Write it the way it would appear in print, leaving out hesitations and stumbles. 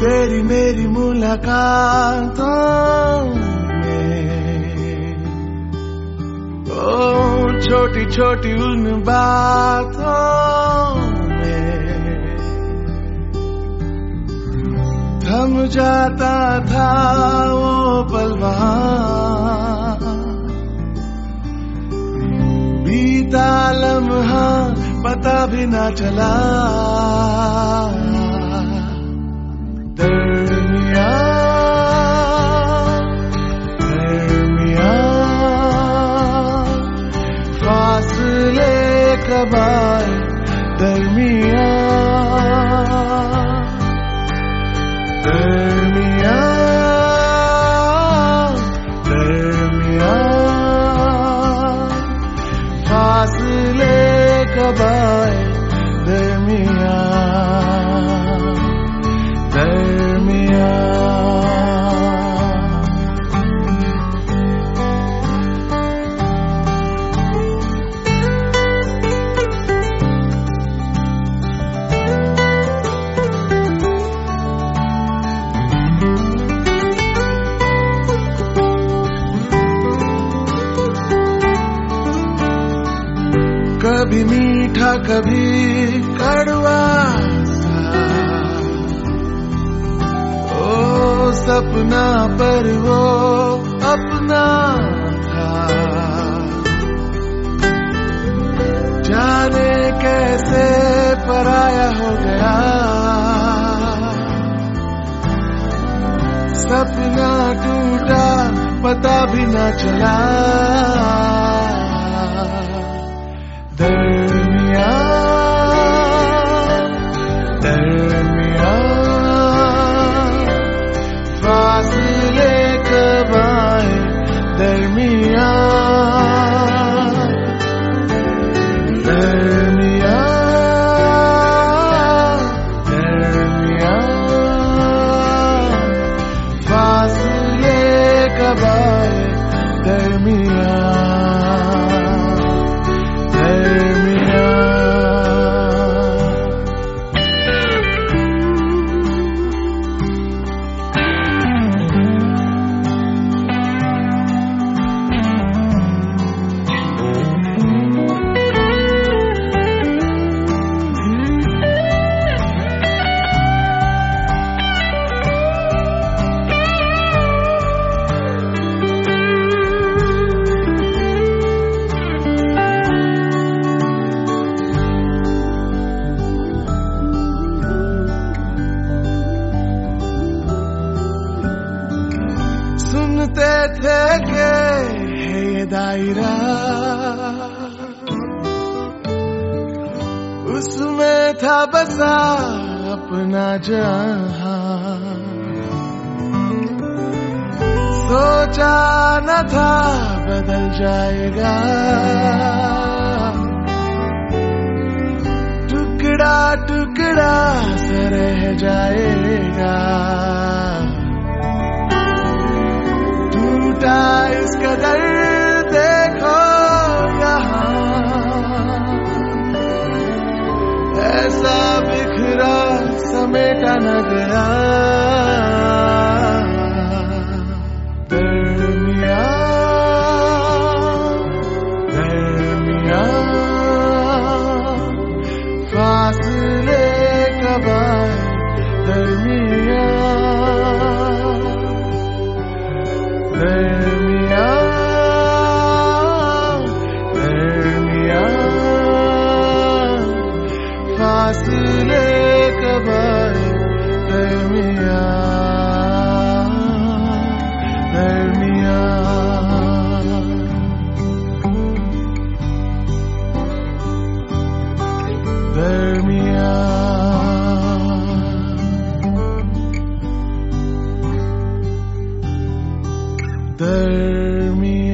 तेरी मेरी मुलाकातों में, ओ छोटी छोटी उन बातों में थम जाता था वो पल वहाँ, बीता लम्हा पता भी ना चला। दरमिया दरमिया फासले कब आए, दरमिया दरमिया दरमिया फासले कब आए, दरमिया दरमिया। कभी मीठा कभी कड़वा सा, ओ सपना पर वो अपना था, जाने कैसे पराया हो गया, सपना टूटा पता भी ना चला। दरमिया दरमिया फासले कब आए, दरमिया दरमिया दरमिया फासले कब आए, दरमिया सुनते थे कि ये दायरा उसमें था बसा अपना जहां, सोचा न था बदल जाएगा, टुकड़ा टुकड़ा सा रह जाएगा, इस कदर देखो यहाँ, ऐसा बिखरा समेटा न गया। दरमिया दरमिया फासले कब आए, दरमिया दरमिया दरमिया फासले कब आए, दरमिया दरमिया दरमिया दरमिया।